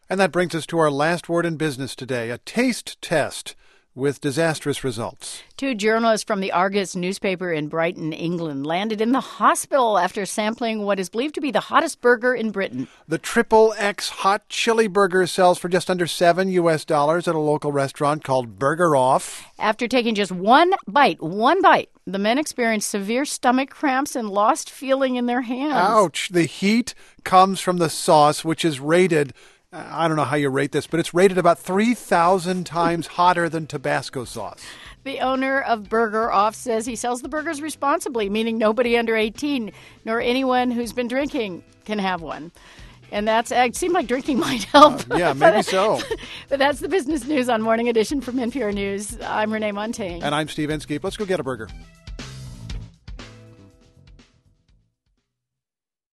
And that brings us to our last word in business today, a taste test with disastrous results. 2 journalists from the Argus newspaper in Brighton, England, landed in the hospital after sampling what is believed to be the hottest burger in Britain. The Triple X Hot Chili Burger sells for just under $7 at a local restaurant called Burger Off. After taking just one bite, the men experienced severe stomach cramps and lost feeling in their hands. Ouch! The heat comes from the sauce, which is rated, I don't know how you rate this, but it's rated about 3,000 times hotter than Tabasco sauce. The owner of Burger Off says he sells the burgers responsibly, meaning nobody under 18 nor anyone who's been drinking can have one. And it seemed like drinking might help. Yeah, maybe so. But that's the business news on Morning Edition from NPR News. I'm Renee Montaigne. And I'm Steve Inskeep. Let's go get a burger.